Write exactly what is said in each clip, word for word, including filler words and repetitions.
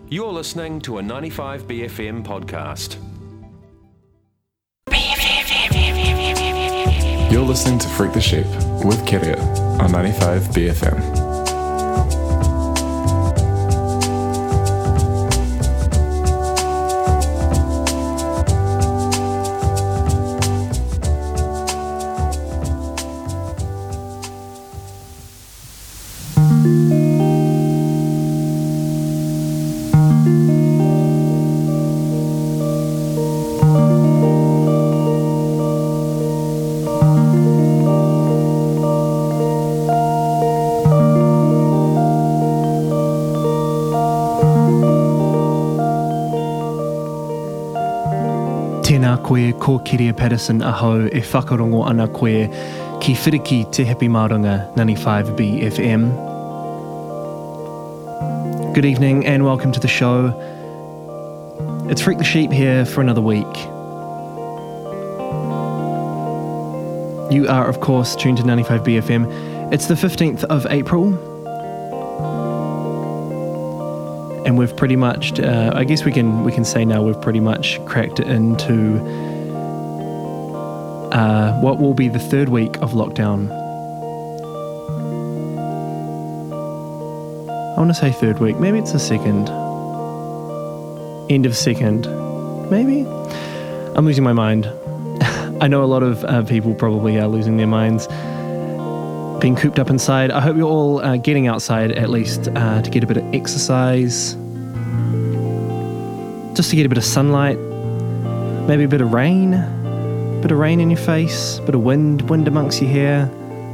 You're listening to a ninety-five B F M podcast. You're listening to Freak the Sheep with Keria on ninety-five B F M. Tēnā koe, ko Keria Patterson aho e whakarongo ana koe ki whiriki Te Happy Marunga ninety-five B F M. Good evening and welcome to the show. It's Freak the Sheep here for another week. You are of course tuned to ninety-five B F M. It's the fifteenth of April. And we've pretty much, uh, I guess we can we can say now we've pretty much cracked it into uh, what will be the third week of lockdown. I want to say third week, maybe it's the second. End of second, maybe? I'm losing my mind. I know a lot of uh, people probably are losing their minds, being cooped up inside. I hope you're all uh, getting outside at least uh, to get a bit of exercise, just to get a bit of sunlight, maybe a bit of rain, a bit of rain in your face, a bit of wind, wind amongst your hair.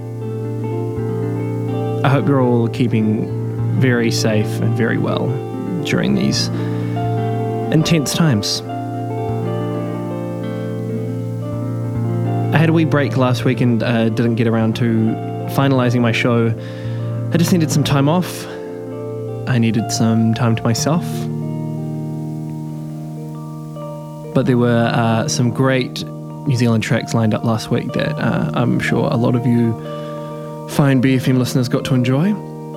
I hope you're all keeping very safe and very well during these intense times. I had a wee break last week and uh, didn't get around to finalising my show. I just needed some time off. I needed some time to myself. But there were uh, some great New Zealand tracks lined up last week that uh, I'm sure a lot of you fine B F M listeners got to enjoy.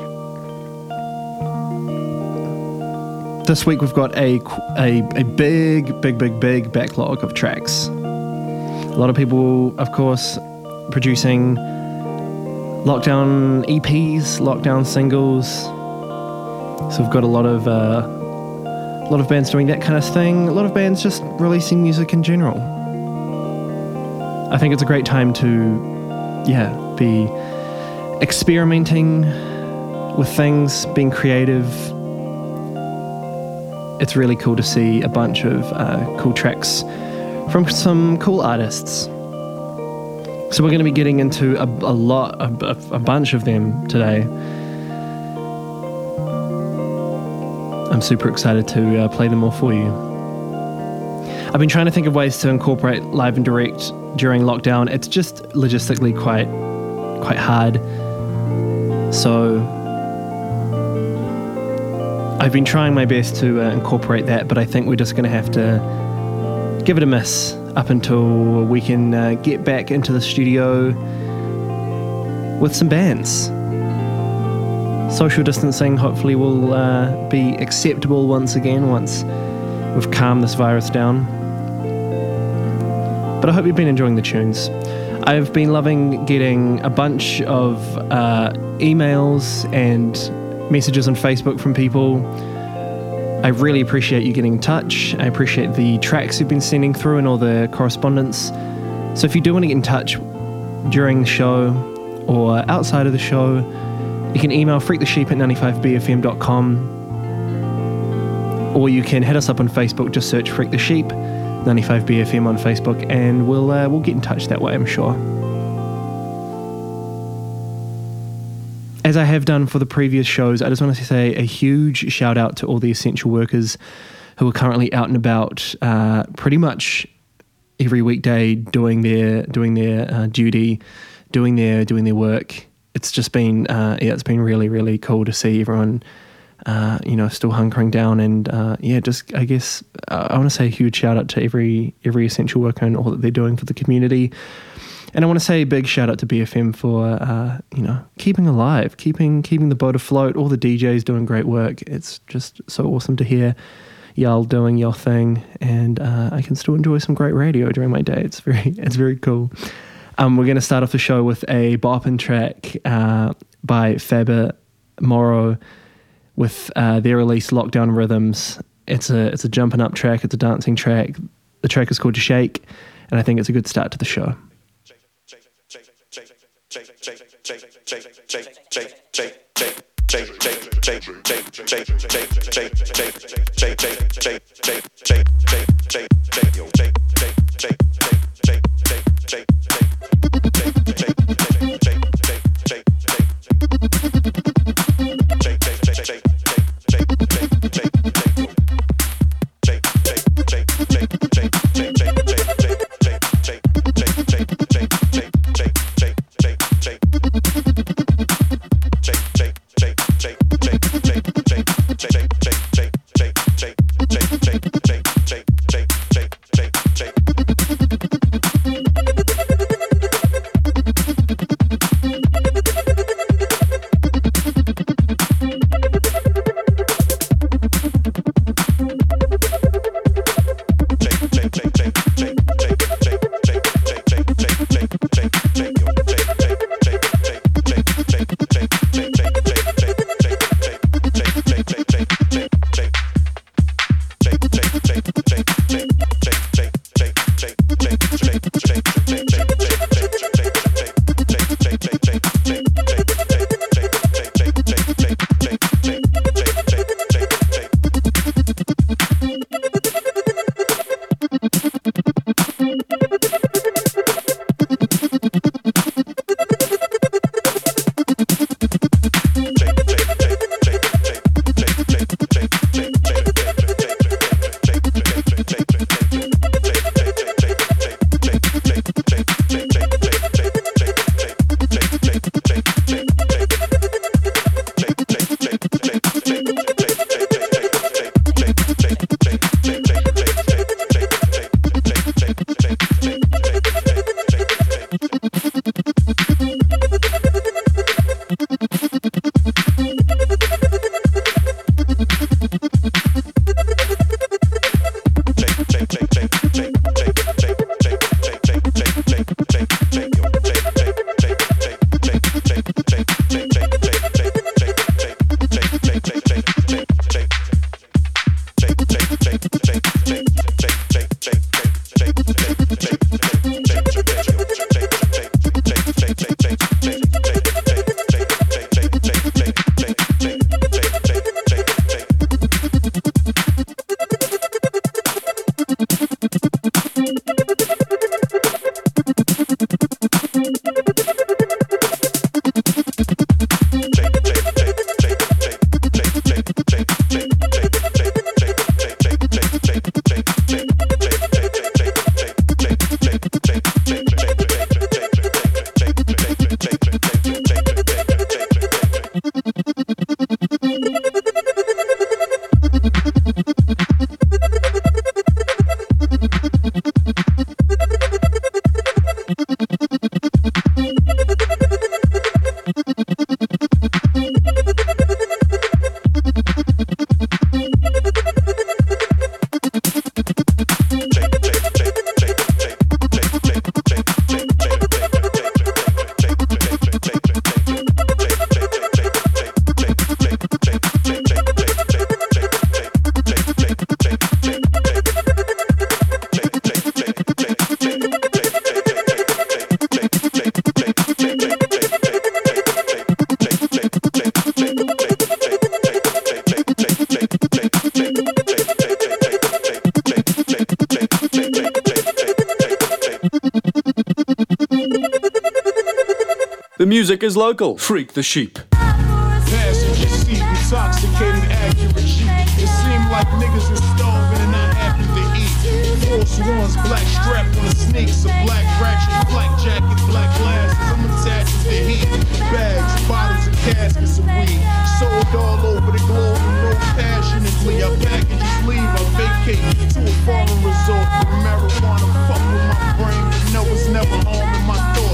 This week we've got a, a, a big, big, big, big backlog of tracks. A lot of people, of course, producing lockdown E Ps, lockdown singles. So we've got a lot of uh, a lot of bands doing that kind of thing. A lot of bands just releasing music in general. I think it's a great time to, yeah, be experimenting with things, being creative. It's really cool to see a bunch of uh, cool tracks from some cool artists. So we're going to be getting into a, a lot, a, a bunch of them today. I'm super excited to uh, play them all for you. I've been trying to think of ways to incorporate live and direct during lockdown. It's just logistically quite, quite hard. So I've been trying my best to uh, incorporate that, but I think we're just going to have to give it a miss up until we can uh, get back into the studio with some bands. Social distancing hopefully will uh, be acceptable once again, once we've calmed this virus down. But I hope you've been enjoying the tunes. I've been loving getting a bunch of uh, emails and messages on Facebook from people. I really appreciate you getting in touch. I appreciate the tracks you've been sending through and all the correspondence. So if you do want to get in touch during the show or outside of the show, you can email freakthesheep at ninety-five b f m dot com, or you can hit us up on Facebook. Just search Freak the Sheep, ninety-five B F M on Facebook, and we'll uh, we'll get in touch that way, I'm sure. As I have done for the previous shows, I just want to say a huge shout out to all the essential workers who are currently out and about, uh, pretty much every weekday doing their doing their uh, duty, doing their doing their work. It's just been uh, yeah, it's been really really cool to see everyone, uh, you know, still hunkering down, and uh, yeah, just I guess uh, I want to say a huge shout out to every every essential worker and all that they're doing for the community. And I want to say a big shout out to B F M for, uh, you know, keeping alive, keeping keeping the boat afloat. All the D Js doing great work. It's just so awesome to hear y'all doing your thing, and uh, I can still enjoy some great radio during my day. It's very it's very cool. Um, we're going to start off the show with a boppin' track uh, by Faber Morrow with uh, their release Lockdown Rhythms. It's a it's a jumping up track. It's a dancing track. The track is called Shake, and I think it's a good start to the show. The music is local. Freak the Sheep. Passenger seat, intoxicated accuracy. It seemed like niggas were starving and not happy to eat. Force ones, black strap on the sneaks, a black ratchet, black jacket, black glasses. I'm attached to the heat. Bags, bottles, and caskets of weed. Sold all over the globe and roll passionately. I packages leave, I vacate to a foreign resort with marijuana. Fuck with my brain, but no, it's never home in my thoughts.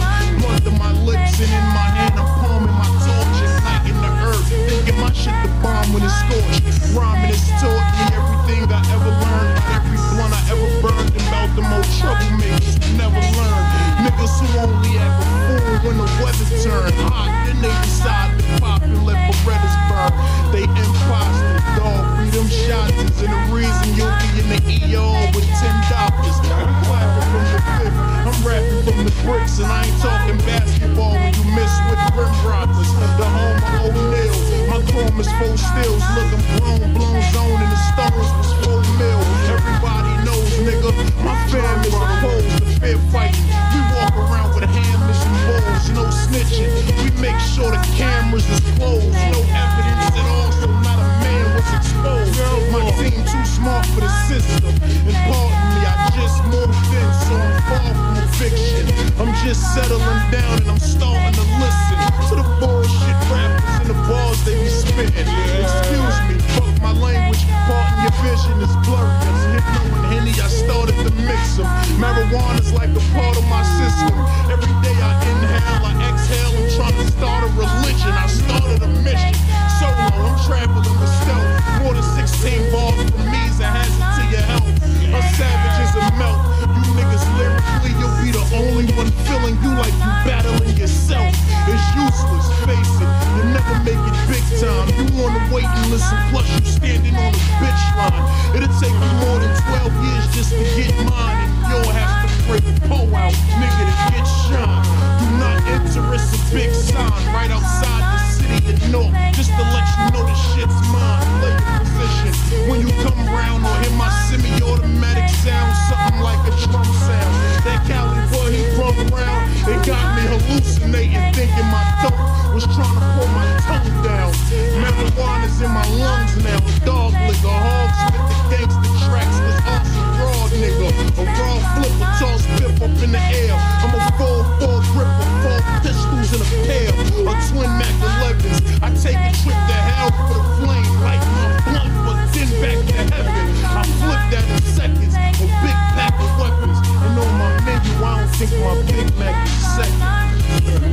bricks, and I ain't talking basketball when you miss with rim rockers. The home of O'Neal, my chrome is full stills, looking blown, blown zone, and the stones was full mill. Everybody knows, nigga, my fam is opposed to fair fighting. We walk around with hammers and bowls, no snitching. We make sure the cameras is closed, no evidence at all, so not a man was exposed. My team too smart for the system, and pardon me, I just moved in, so I'm far from a fiction. I'm just settling down and I'm starting to listen to the bullshit rappers and the bars they be spitting. Excuse me, fuck my language, pardon your vision is blurry. As Hypno and Henny, I started to mix them. Marijuana's like a part of my system. Every day I inhale, I exhale, I'm trying to start a religion. I started a mission. Solo, I'm traveling with stealth. More than sixteen bars from me is a hazard to your health. A savage is a melt. You niggas lyrically, you'll be the only one feeling you like you battling yourself. It's useless, face it. You'll never make it big time. You wanna wait and listen, plus you standing on a bitch line. It'll take you more than twelve years just to get mine, and you'll have to break a pole out, nigga, to get shine. Do not enter, it's a big sign right outside the city of North, just to let you know the shit's mine. Play your position when you come round or hear my semi-automatic sound, something like a drum sound. That Cali boy, he run around, it got me hallucinating, thinking my throat was trying to pull my tongue down. Marijuana's in my lungs now, dog liquor, hogs with the gangster tracks, was awesome raw nigga. A raw flipper, toss pip up in the air. I'm a full, full gripper, four pistols in a pair, a twin Mac elevens. I take a trip to hell for the flame, light my blunt, but then back to heaven. I flip that in seconds, a big pack of weapons. And on my menu, I don't think my Big Mac is second.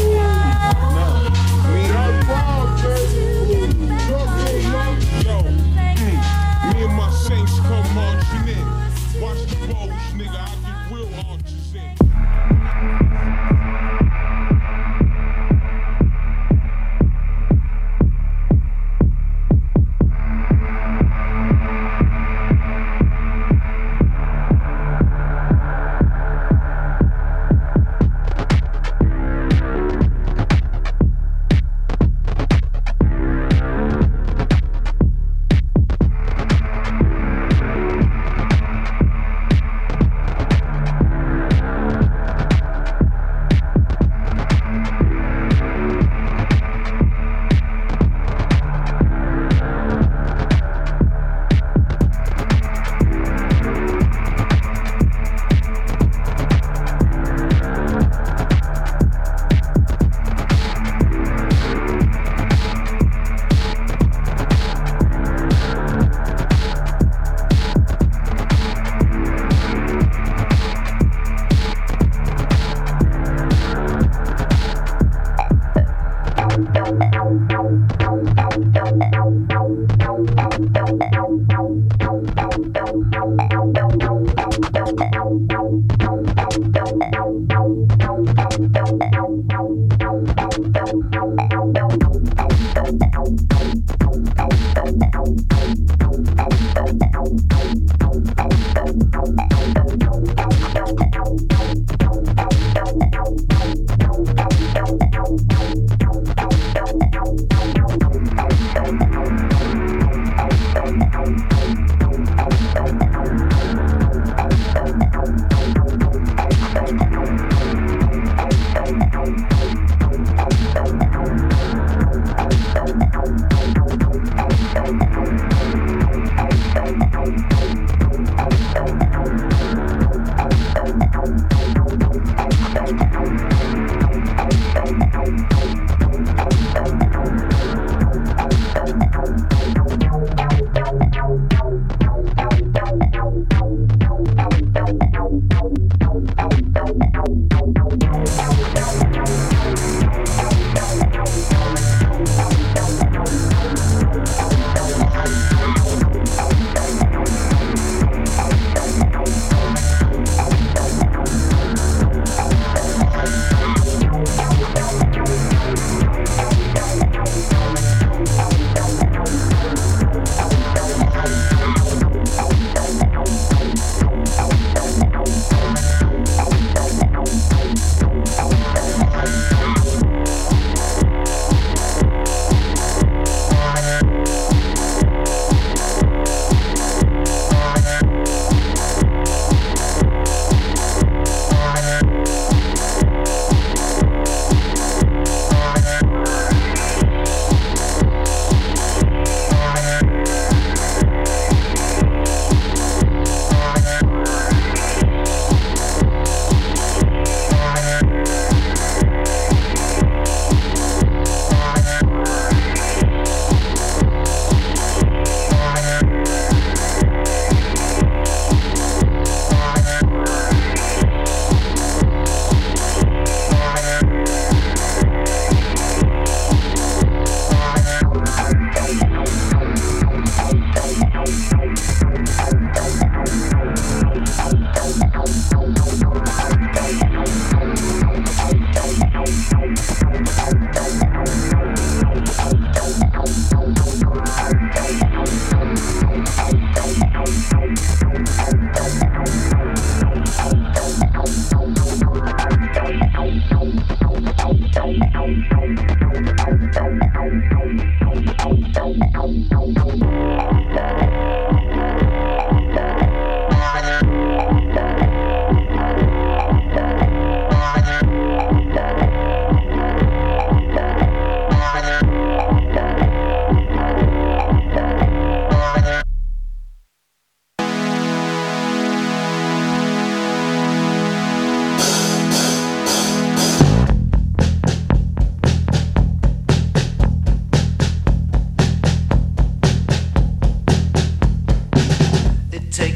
Nah, me and me and my saints come marching in. Watch the bows, nigga, I get real arches in.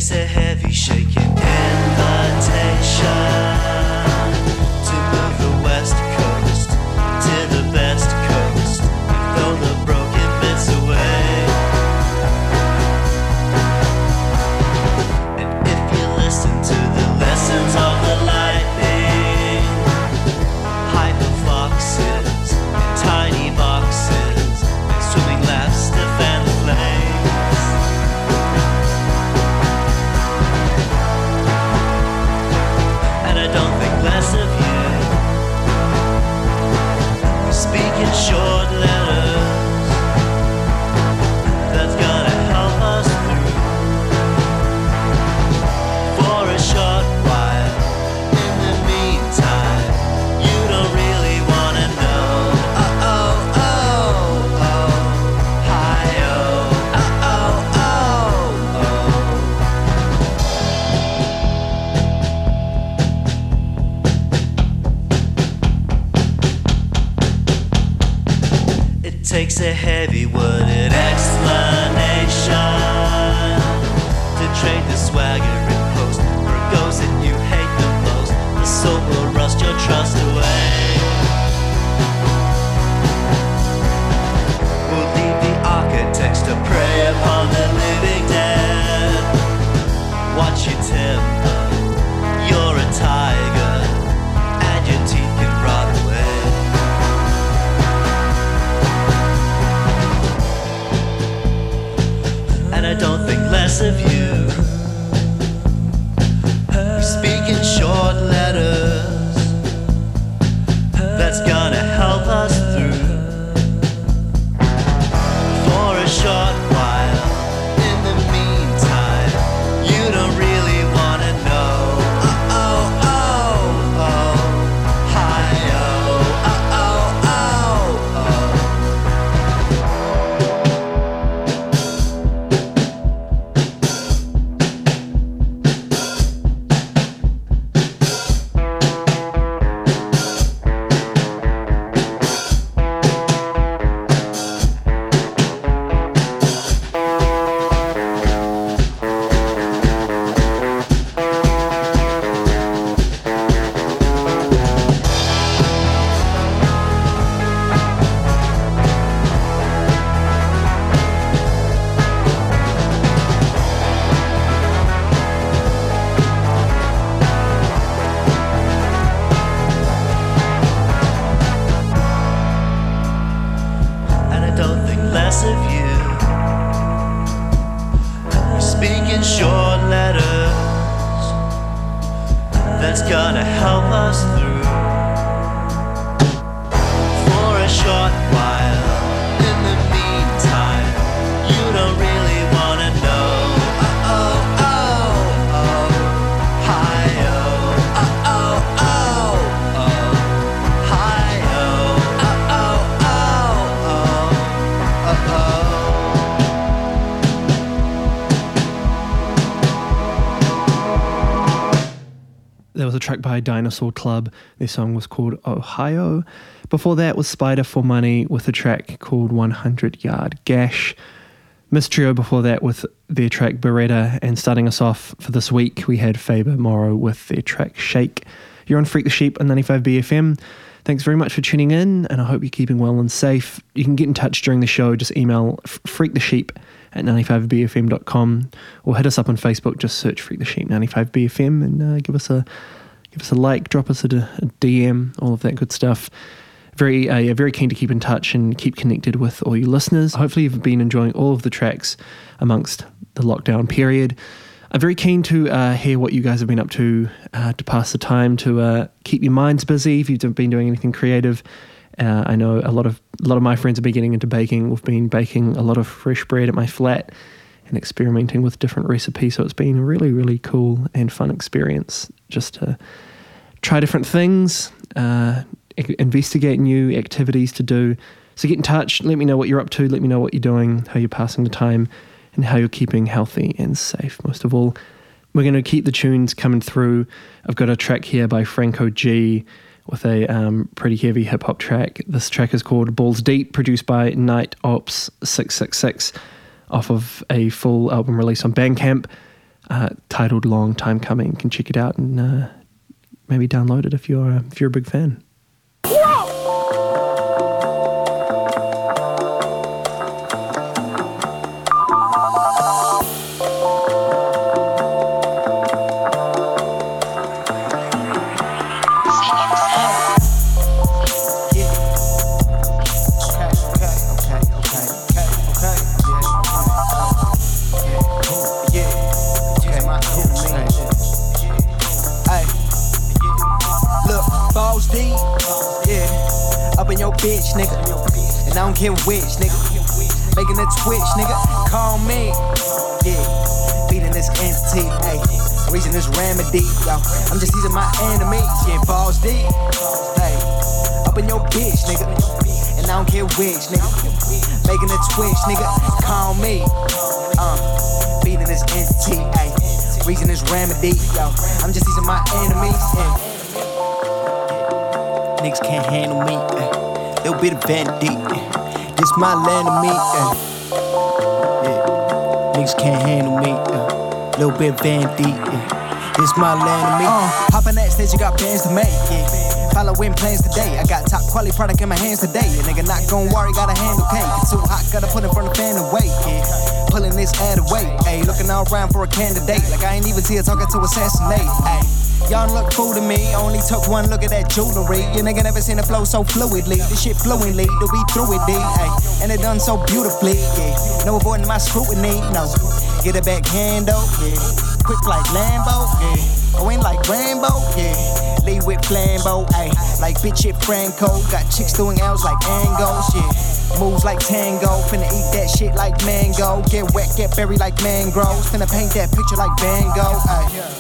takes a heavy shaking invitation to move the west coast to the best coast and throw the broken bits away. And if you listen to the lessons of the lightning, hyper foxes in tiny boxes and swimming laps to fan the flames. And I don't think less of you. We speak in short letters that's gonna help us through for a short while. In the meantime, you don't really wanna know. Oh, oh, oh, oh, hi-oh, oh, oh, oh, oh. It takes a heavy-worded explanation to trade the swagger and post for a ghost that you hate the most. The soul will rust your trust away. We'll leave the architects to prey upon the living dead. Watch your timber, you're a tiger, and your teeth can rot away. And I don't think less of you. We speak in short letters that's gonna help us through for a short while. In the meantime, you don't really wanna know. Oh, oh, oh, oh, hi-oh, oh, oh, oh, oh. And I don't think less of you. We speak in short letters that's gonna help us through for a short while. In the meantime, you don't really wanna know. Oh, oh, oh, oh, hi-oh, oh, oh, oh, oh, hi-oh, oh, oh, oh, oh, oh, oh. There was a track by Dinosaur Club. Their song was called Ohio. Before that was Spider for Money with a track called one hundred Yard Gash. Miss Trio before that with their track Beretta. And starting us off for this week, we had Faber Morrow with their track Shake. You're on Freak the Sheep on ninety-five B F M. Thanks very much for tuning in, and I hope you're keeping well and safe. You can get in touch during the show. Just email freakthesheep at ninety-five b f m dot com or hit us up on Facebook. Just search Freak the Sheep ninety-five B F M and uh, give us a give us a like, drop us a, a D M, all of that good stuff. Very, uh, yeah, very keen to keep in touch and keep connected with all you listeners. Hopefully you've been enjoying all of the tracks amongst the lockdown period. I'm very keen to uh, hear what you guys have been up to uh, to pass the time, to uh, keep your minds busy if you've been doing anything creative. Uh, I know a lot of a lot of my friends have been getting into baking. We've been baking a lot of fresh bread at my flat and experimenting with different recipes. So it's been a really, really cool and fun experience just to try different things, uh, investigate new activities to do. So get in touch, let me know what you're up to, let me know what you're doing, how you're passing the time, and how you're keeping healthy and safe, most of all. We're going to keep the tunes coming through. I've got a track here by Franco G with a um, pretty heavy hip-hop track. This track is called Balls Deep, produced by Night Ops six six six, off of a full album release on Bandcamp. uh, titled Long Time Coming. You can check it out and uh, maybe download it if you're, if you're a big fan. Bitch, nigga, and I don't care which, nigga. Making a twitch, nigga. Call me, yeah. Beating this entity, ayy. Reaching this remedy, yo. I'm just using my enemies, yeah. Balls deep, hey. Up in your bitch, nigga, and I don't care which, nigga. Making a twitch, nigga. Call me, uh. Beating this entity, ayy. Reaching this remedy, yo. I'm just using my enemies, yeah. Niggas can't handle me, ayy. Little bit of vanity, uh, this my land of me, uh, yeah. Niggas can't handle me, uh, little bit of vanity, uh, this my land of me. Uh, hop on that stage, you got bands to make, yeah. Following plans today, I got top quality product in my hands today. A nigga not gon' worry, gotta handle cake. It's too hot, gotta put it from the fan away, yeah. Pulling this ad away, ayy. Looking all around for a candidate, like I ain't even see her talking to assassinate, ayy. Y'all look fool to me, only took one look at that jewelry. You nigga never seen it flow so fluidly. This shit fluently, to be through it, D, ayy. And it done so beautifully, yeah. No avoiding my scrutiny, no. Get a backhand, though, yeah. Quick like Lambo, yeah. Oh, ain't like Rambo, yeah. Lead with flambeau, ayy. Like bitch shit Franco. Got chicks doing L's like angles, yeah. Moves like tango, finna eat that shit like mango. Get wet, get buried like mangroves. Finna paint that picture like Van Gogh, ayy.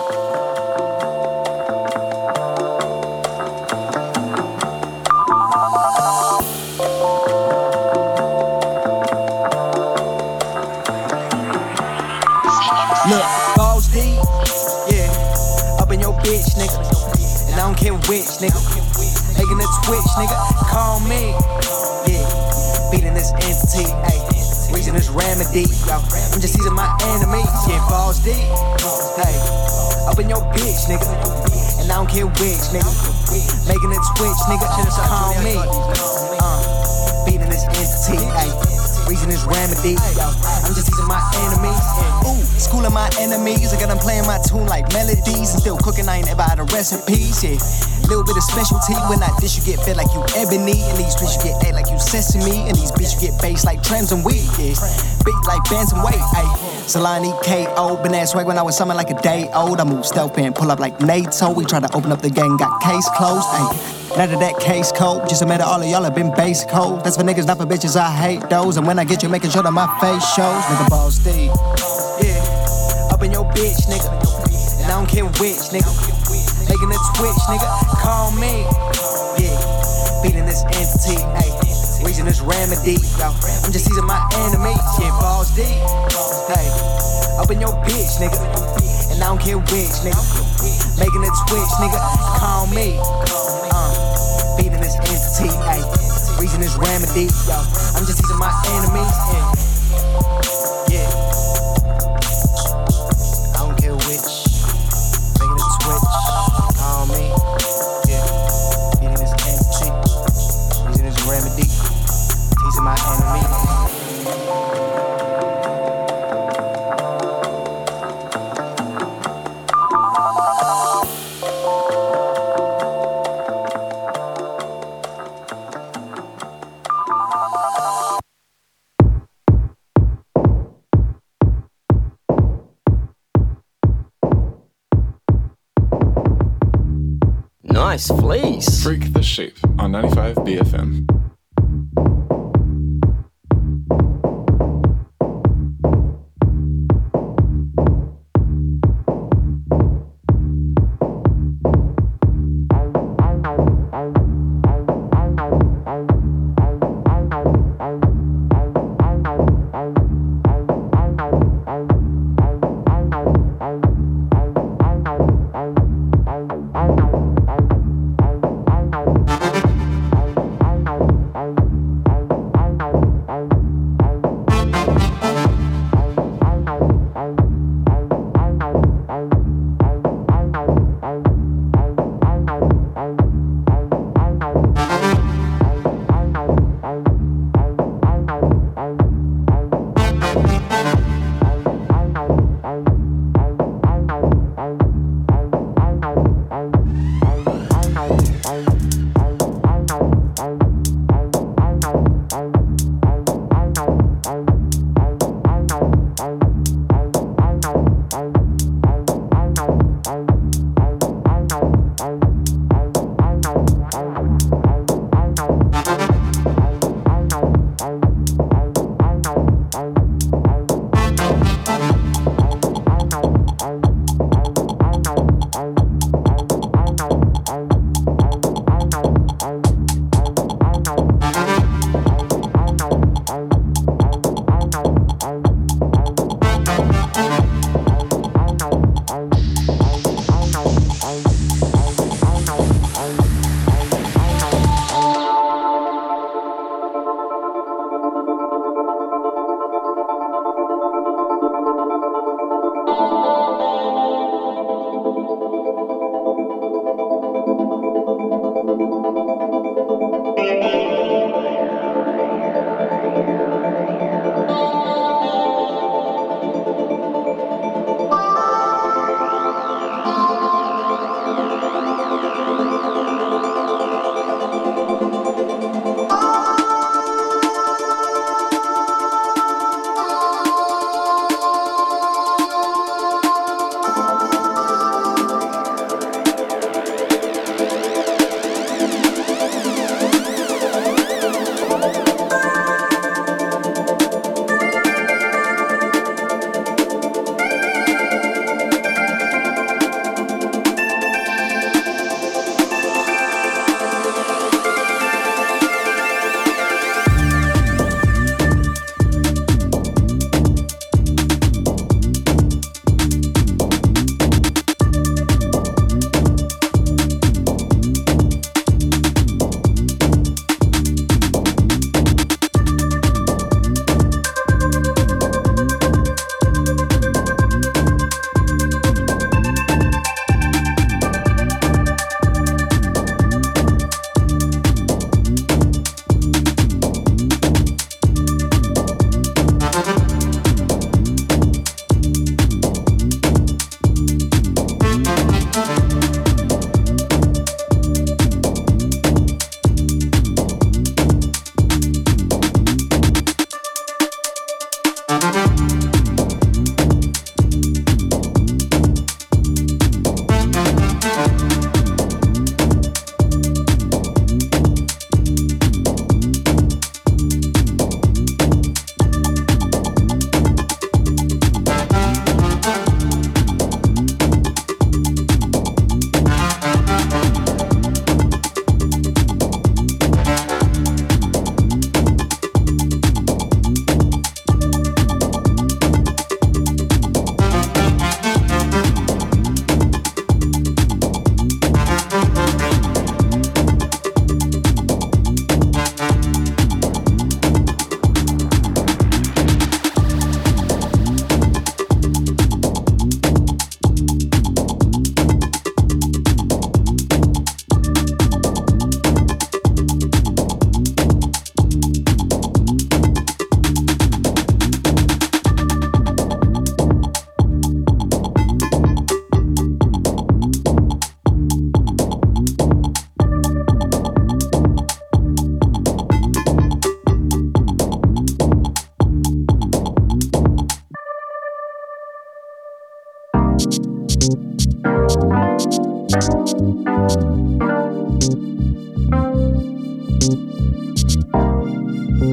Look, balls deep, yeah. Up in your bitch, nigga. And I don't care which, nigga. Making a twitch, nigga. Call me, yeah. Beating this entity, ayy. Reaching this remedy, yo. I'm just using my enemies, yeah. Balls deep, hey. Up in your bitch, nigga. And I don't care which, nigga. Making a twitch, nigga. Call me, uh. Beating this entity, ayy. Reason is remedy, yo. I'm just using my enemies. Ooh, schooling my enemies. I got them playing my tune like melodies. And still cooking, I ain't ever out of recipes, yeah. Little bit of specialty. When I dish, you get fed like you ebony. And these streets, you get egg like you sesame. And these beats, you get bass like trams and weed, yeah. Beat like bands and weight, ayy. Salani K O, been that swag when I was something like a day old. I move stealth and pull up like NATO. We tried to open up the gang, got case closed, ayy. Now that that case cold, just admit all of y'all have been base cold. That's for niggas, not for bitches, I hate those. And when I get you, making sure that my face shows. Nigga balls deep, yeah. Up in your bitch, nigga. And I don't care which, nigga. Making a twitch, nigga. Call me, yeah. Beating this entity, ayy. Reaching this remedy, yo. I'm just using my enemies, yeah. Balls deep, hey. Up in your bitch, nigga. And I don't care which, nigga. Making a twitch, nigga. Call me, beating this entity, ayy. Reason is remedy, yo. I'm just using my enemies, yeah. Yeah. I don't care which. Making a twitch. Call me, yeah. Beating this entity. Reason is remedy. Teasing my enemies. Nice fleece. Freak the Sheep on ninety-five B F M. Bye.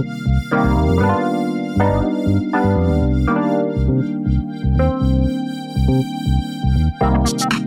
Thank you.